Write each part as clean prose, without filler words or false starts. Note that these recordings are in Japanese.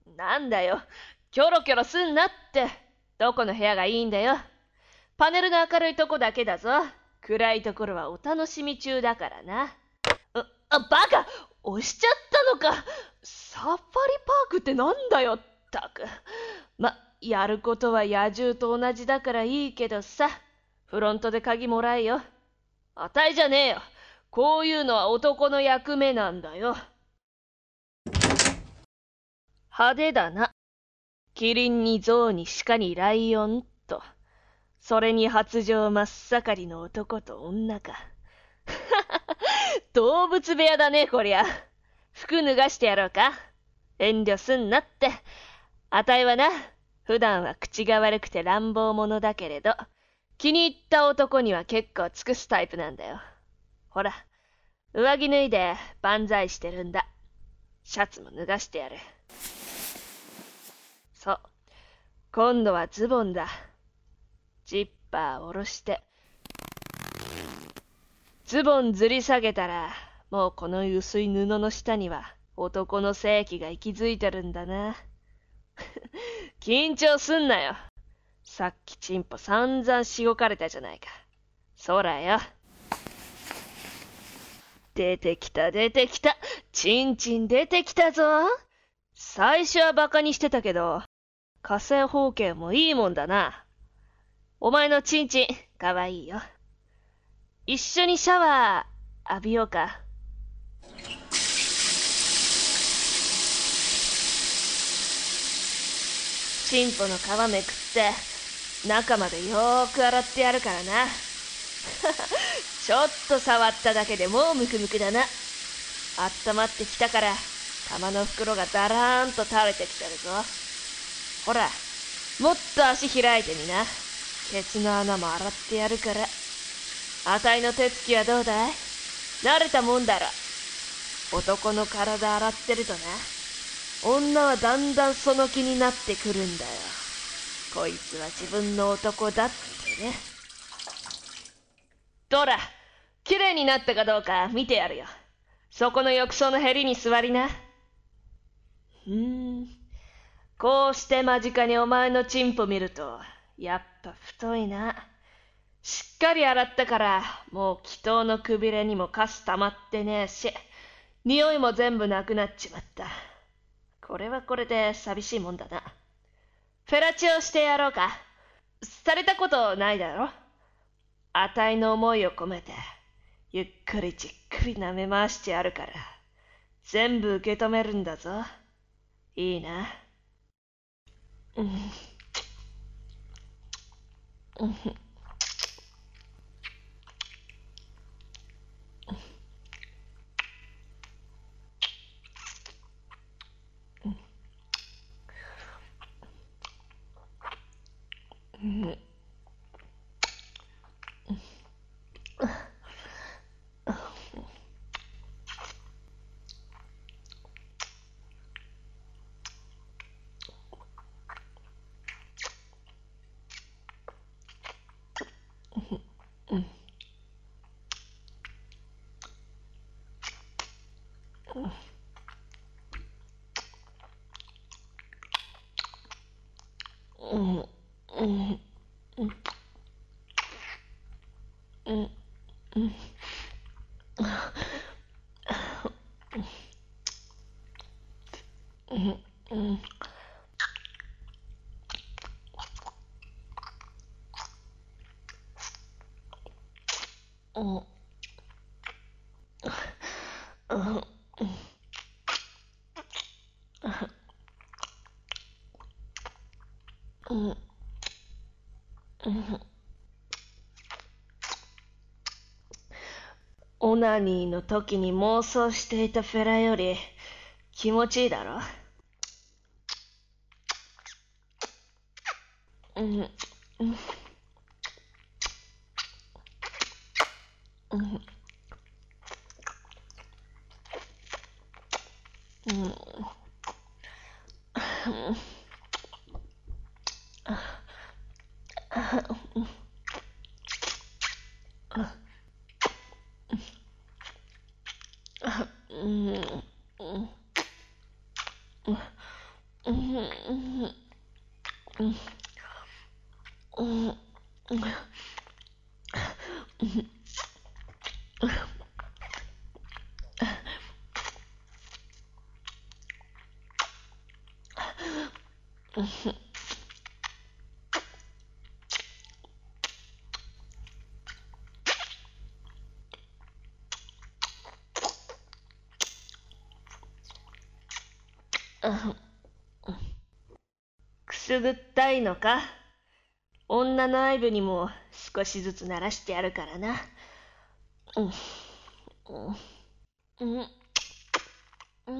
なんだよ。キョロキョロすんなって。どこの部屋がいいんだよ。パネルの明るいとこだけだぞ。暗いところはお楽しみ中だからな。バカ！押しちゃったのか。サファリパークってなんだよ、ったく。やることは野獣と同じだからいいけどさ。フロントで鍵もらえよ。あたいじゃねえよ。こういうのは男の役目なんだよ。派手だな。キリンにゾウに鹿にライオンと。それに発情真っ盛りの男と女か。動物部屋だね、こりゃ。服脱がしてやろうか。遠慮すんなって。あたいはな、普段は口が悪くて乱暴者だけれど、気に入った男には結構尽くすタイプなんだよ。ほら、上着脱いで万歳してるんだ。シャツも脱がしてやる。そう、今度はズボンだ。ジッパー下ろして。ズボンずり下げたら、もうこの薄い布の下には男の性器が息づいてるんだな。緊張すんなよ。さっきチンポ散々しごかれたじゃないか。そらよ。出てきた出てきた。チンチン出てきたぞ。最初はバカにしてたけど、火星方形もいいもんだな。お前のチンチン、かわいいよ。一緒にシャワー浴びようか。チンポの皮めくって中までよーく洗ってやるからな。ちょっと触っただけでもうムクムクだな。あったまってきたから玉の袋がだらーんと垂れてきてるぞ。ほら、もっと足開いてみな。ケツの穴も洗ってやるから。あたいの手つきはどうだい？慣れたもんだろ。男の体洗ってるとな、女はだんだんその気になってくるんだよ。こいつは自分の男だってね。どら、綺麗になったかどうか見てやるよ。そこの浴槽のへりに座りな。こうして間近にお前のチンポ見ると、やっぱ太いな。しっかり洗ったから、もう祈祷のくびれにもカス溜まってねえし、匂いも全部なくなっちまった。これはこれで寂しいもんだな。フェラチオしてやろうか。されたことないだろ。あたいの思いを込めて、ゆっくりじっくり舐め回してやるから、全部受け止めるんだぞ。いいな。うん。うん。うん。うん。うん。うん。うん。うん。うん。うん。うん。オナニーの時に妄想していたフェラより気持ちいいだろ。うん。うん。うん。うん。うん。 うん、うん、くすぐったいのか？女の愛部にも少しずつ慣らしてやるからな。うん、うん、うん、うん、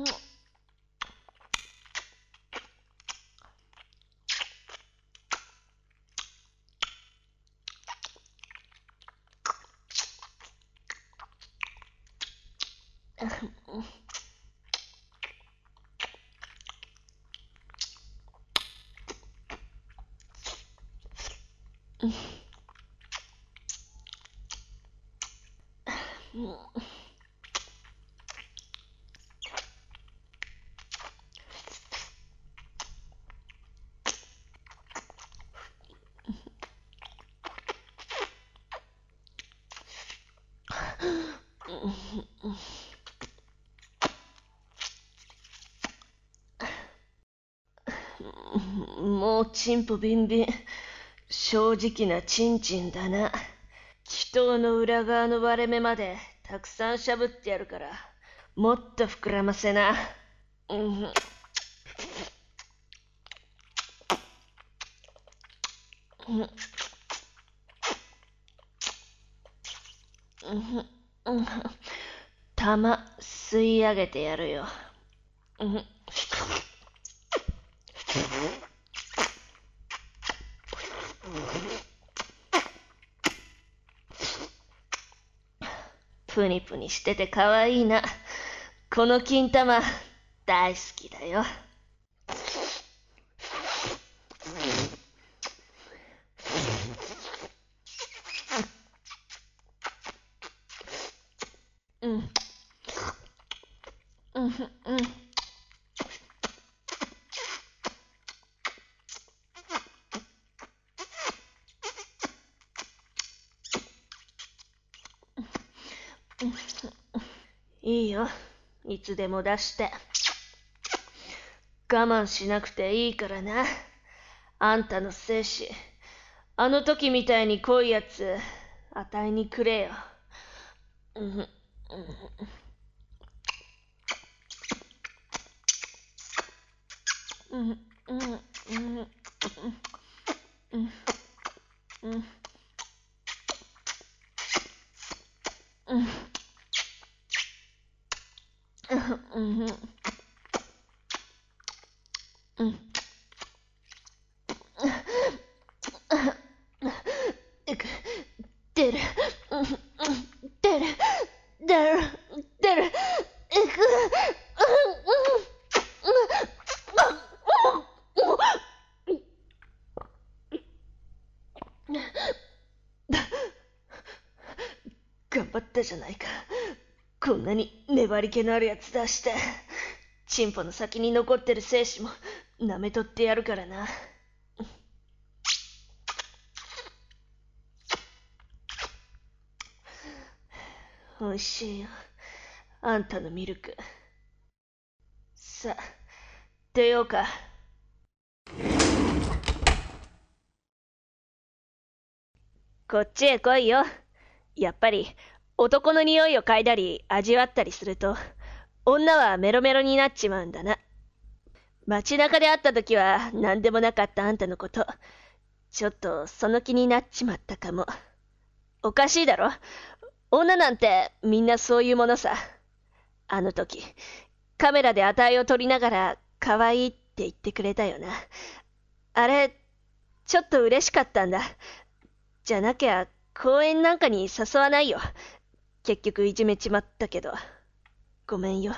もうチンポビンビン。正直なチンチンだな。祈祷の裏側の割れ目までたくさんしゃぶってやるから、もっと膨らませな。うん、うん、うん、玉吸い上げてやるよ。うん、プニプニしててかわいいな。この金玉大好きだよ。うん、うん、うん、いいよ。いつでも出して。我慢しなくていいからな。あんたの精子、あの時みたいに濃いやつ、あたいにくれよ。うん、うん、うん、うん、うん、うん、うん、うん、うん、うん。出る、うん、出る、出る、出る、頑張ったじゃないか。こんなに粘り気のあるやつ出して。チンポの先に残ってる精子も舐めとってやるからな。おいしいよ。あんたのミルク。さあ、出ようか。こっちへ来いよ。やっぱり、男の匂いを嗅いだり味わったりすると、女はメロメロになっちまうんだな。街中で会った時は何でもなかったあんたのこと、ちょっとその気になっちまったかも。おかしいだろ？女なんてみんなそういうものさ。あの時、カメラで値を撮りながら可愛いって言ってくれたよな。あれ、ちょっと嬉しかったんだ。じゃなきゃ公園なんかに誘わないよ。結局いじめちまったけど。ごめんよ。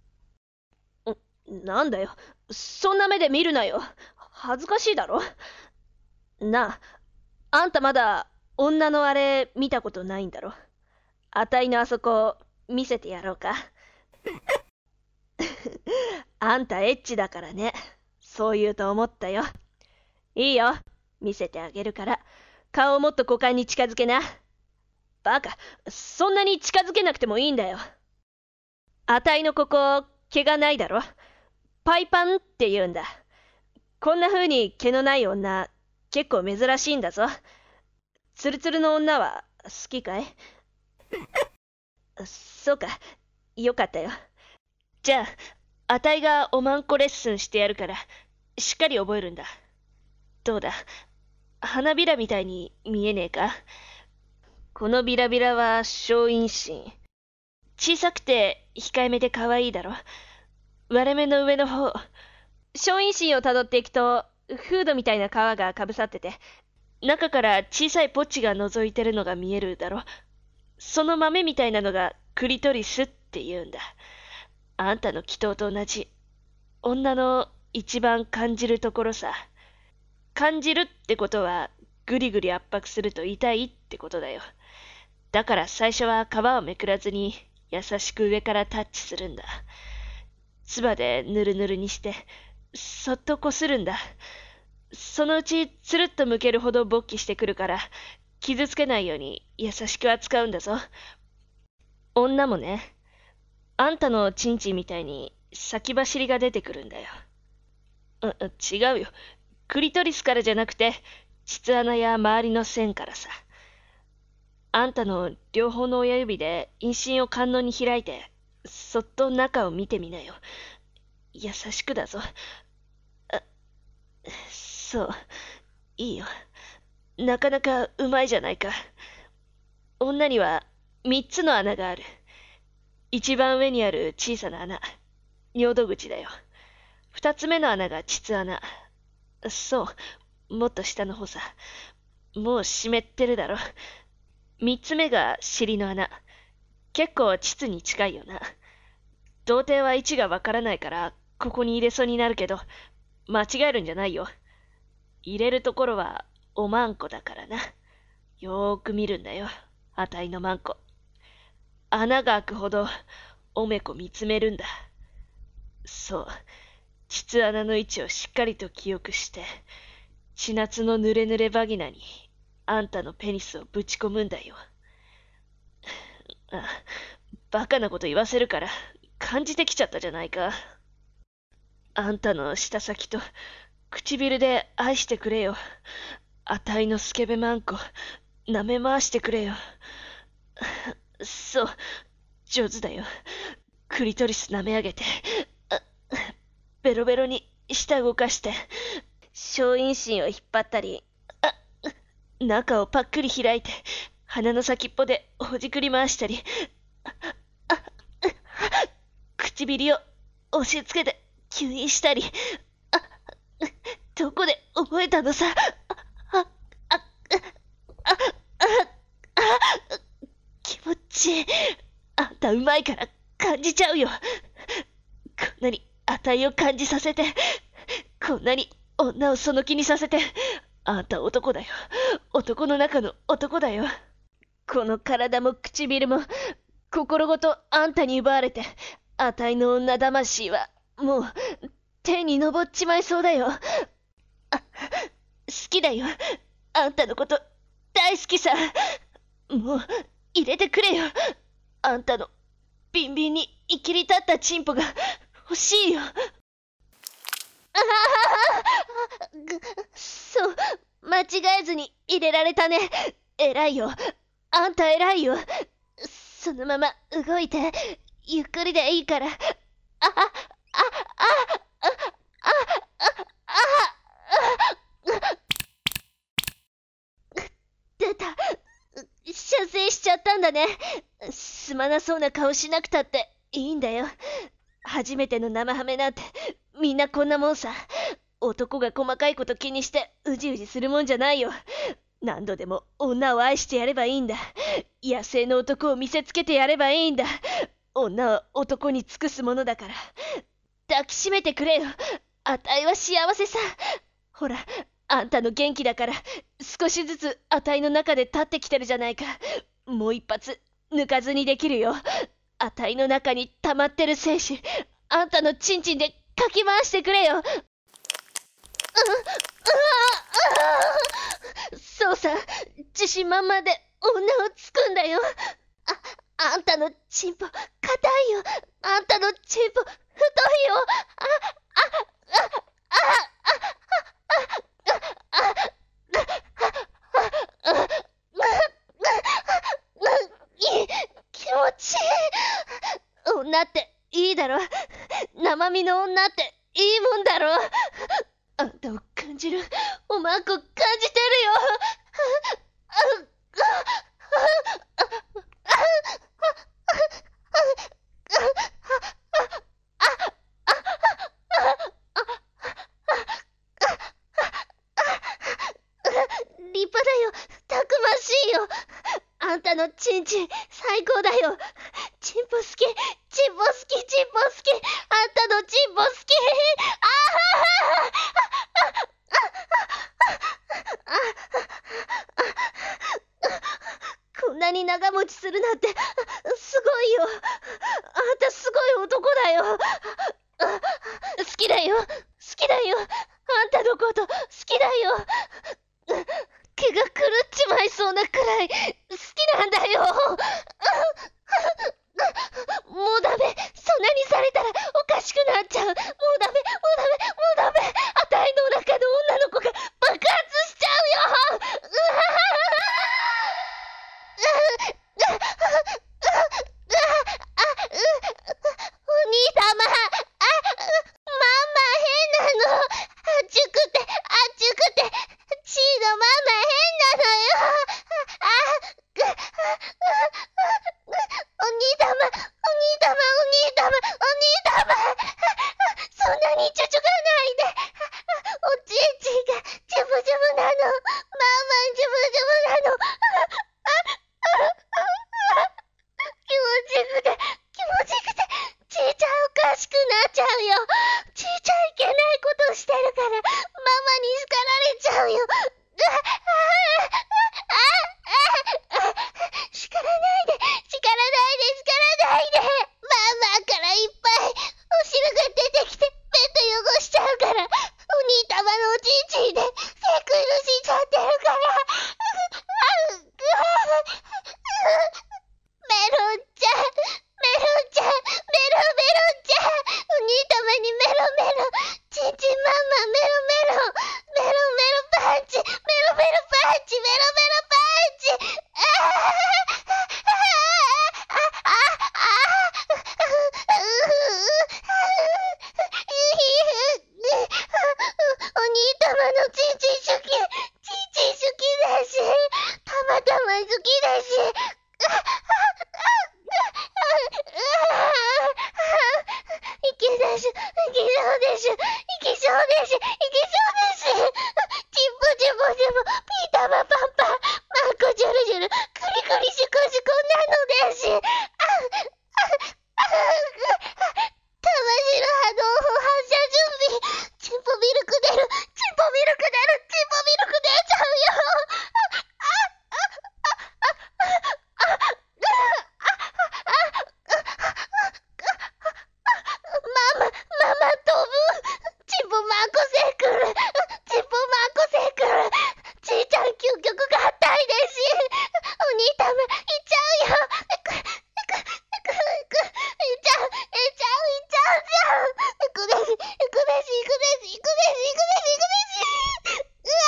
なんだよ。そんな目で見るなよ。恥ずかしいだろ。なあ、あんたまだ女のあれ見たことないんだろ。あたいのあそこ見せてやろうか。あんたエッチだからね。 そう言うと思ったよ。いいよ、見せてあげるから、顔をもっと股間に近づけな。バカ、そんなに近づけなくてもいいんだよ。あたいのここ、毛がないだろ。パイパンって言うんだ。こんな風に毛のない女、結構珍しいんだぞ。ツルツルの女は好きかい？そうか、よかったよ。じゃあ、あたいがおまんこレッスンしてやるから、しっかり覚えるんだ。どうだ、花びらみたいに見えねえか？このビラビラは小陰唇。小さくて控えめで可愛いだろ。割れ目の上の方。小陰唇をたどっていくと、フードみたいな皮がかぶさってて、中から小さいポッチが覗いてるのが見えるだろ。その豆みたいなのがクリトリスって言うんだ。あんたの祈祷と同じ。女の一番感じるところさ。感じるってことは、ぐりぐり圧迫すると痛いってことだよ。だから最初は皮をめくらずに、優しく上からタッチするんだ。唾でぬるぬるにして、そっとこするんだ。そのうちつるっとむけるほど勃起してくるから、傷つけないように優しく扱うんだぞ。女もね、あんたのチンチンみたいに先走りが出てくるんだよ。違うよ。クリトリスからじゃなくて、膣穴や周りの線からさ。あんたの両方の親指で陰唇を観音に開いて、そっと中を見てみなよ。優しくだぞ。そう、いいよ。なかなかうまいじゃないか。女には3つの穴がある。一番上にある小さな穴、尿道口だよ。2つ目の穴が膣穴。そう、もっと下の方さ。もう湿ってるだろ。3つ目が尻の穴。結構膣に近いよな。童貞は位置がわからないから、ここに入れそうになるけど、間違えるんじゃないよ。入れるところはおまんこだからな。よーく見るんだよ、あたいのまんこ。穴が開くほどおめこ見つめるんだ。そう、膣穴の位置をしっかりと記憶して、血夏のぬれぬれバギナにあんたのペニスをぶち込むんだよ。バカなこと言わせるから感じてきちゃったじゃないか。あんたの舌先と唇で愛してくれよ。あたいのスケベマンコ、舐め回してくれよ。そう、上手だよ。クリトリス舐め上げて、ベロベロに舌動かして、小陰唇を引っ張ったり、中をパックリ開いて、鼻の先っぽでほじくり回したり、唇を押し付けて吸引したり、どこで覚えたのさ。気持ちいい。あんたうまいから感じちゃうよ。こんなにあたいを感じさせて、こんなに女をその気にさせて、あんた男だよ。男の中の男だよ。この体も唇も心ごとあんたに奪われて、あたいの女魂はもう手に昇っちまいそうだよ。好きだよ。あんたのこと大好きさ。もう入れてくれよ。あんたのビンビンにいきり立ったチンポが欲しいよ。そう、間違えずに入れられたね。偉いよ。あんた偉いよ。そのまま動いて、ゆっくりでいいから。出た。射精しちゃったんだね。すまなそうな顔しなくたっていいんだよ。初めての生ハメなんてみんなこんなもんさ。男が細かいこと気にしてうじうじするもんじゃないよ。何度でも女を愛してやればいいんだ。野生の男を見せつけてやればいいんだ。女は男に尽くすものだから。抱きしめてくれよ。あたいは幸せさ。ほら、あんたの元気だから少しずつあたいの中で立ってきてるじゃないか。もう一発抜かずにできるよ。あたいの中に溜まってる精子、あんたのチンチンでかき回してくれよ。 そうさ、自信満々で女をつくんだよ。あんたのチンポ硬いよ。あんたのチンポ太いよ。気持ちいい。女っていいだろ。生身の女っていいもんだろ。あんたを感じるおまんこ感じてるよ。立派だよ。たくましいよ。あんたのチンチン最高だよ。チンポ好き、チンポ好き、チンポ好き。あんたのチンポ好き。こんなに長持ちするなんてすごいよ。あんたすごい男だよ。好きだよ、好きだよ。あんたのこと好きだよ。毛が狂っちまいそうなくらい好きなんだよ。もうダメ。そんなにされたらおかしくなっちゃう。もうダメ、もうダメ、もうダメ。あたいの中の女の子が爆発しちゃうよ。お兄様、ママ変なの。あっちゅくて、あっちゅくて、チーのママ変なのよ。お兄様、お兄様、お兄様、お兄様。そんなにちょちょがないで。おちんちんがジュブジュブなの。ママジュブジュブなの。気持ちくて、気持ちくて、ちいちゃんおかしくなっちゃうよ。ちいちゃいけないことしてるから、ママに叱られちゃうよ。叱らないで、叱らないで、叱らないで。ママからいっぱいお汁が出てきて、ベッド汚しちゃうから、お兄様のおちんちんで、手苦しんじゃってるから。メロンちゃん、メロンちゃん、メロンちゃん。お兄様にメロメロ。ちんちんママメロメロ。メロメロパンチ、メロメロパンチ、メロメロパンチ。お兄様のちんちん好き。ちんちん好きだし、たまたま好きだし。いけそうでしょ、いけそうでしょ、いけそうでし。チンポチンポチンポ、ピータマパンパン、マンコジュルジュル、クリクリシコシコなのです。玉城波動砲発射準備。チンポミルク出る、チンポミルク出る、チンポミルク出ちゃうよ。ママ飛ぶ。チンポマンコセクル、チンポマンコセクル。ちいちゃん究極合体です。お兄様、いっちゃうよ。いっちゃう。行くです。うわ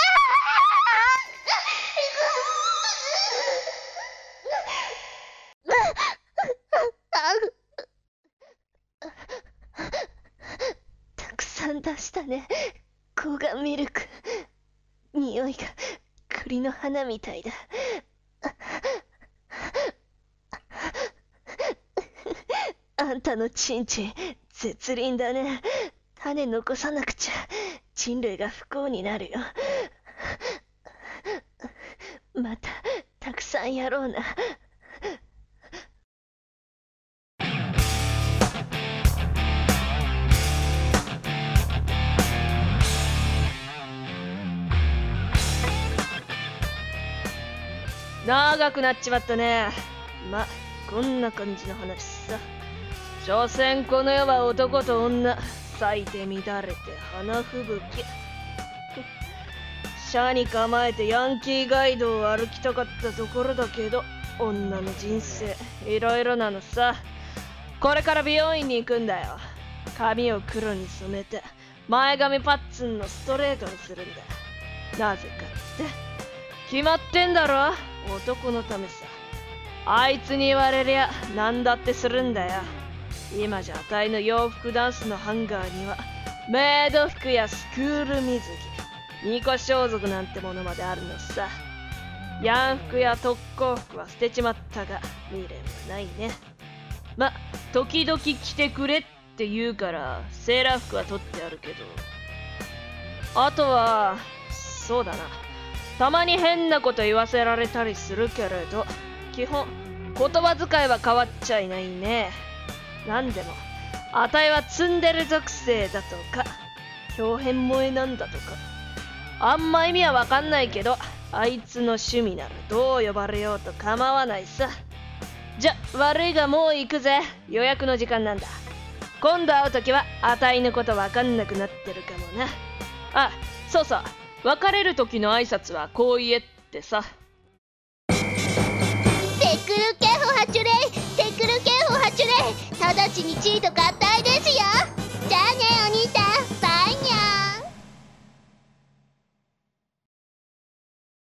たくさん出したね。コガミルク。匂いが栗の花みたいだ。あんたのチンチン絶倫だね。種残さなくちゃ人類が不幸になるよ。またたくさんやろうな。長くなっちまったね。ま、こんな感じの話さ。所詮この世は男と女、咲いて乱れて花吹雪。 シャに構えてヤンキーガイドを歩きたかったところだけど、女の人生いろいろなのさ。これから美容院に行くんだよ。髪を黒に染めて前髪パッツンのストレートにするんだ。なぜかって決まってんだろ。男のためさ。あいつに言われりゃ何だってするんだよ。今じゃあたいの洋服ダンスのハンガーにはメイド服やスクール水着、巫女装束なんてものまであるのさ。ヤン服や特攻服は捨てちまったが未練はないね。ま、時々着てくれって言うからセーラー服は取ってあるけど、あとはそうだな、たまに変なこと言わせられたりするけれど、基本言葉遣いは変わっちゃいないね。なんでもあたいはツンデレ属性だとか表変萌えなんだとか、あんま意味はわかんないけど、あいつの趣味ならどう呼ばれようと構わないさ。じゃ悪いがもう行くぜ。予約の時間なんだ。今度会うときはあたいのことわかんなくなってるかもな。あ、そうそう、別れる時の挨拶はこう言えってさ。 テクル警報発令、テクル警報発令、直ちにチート買った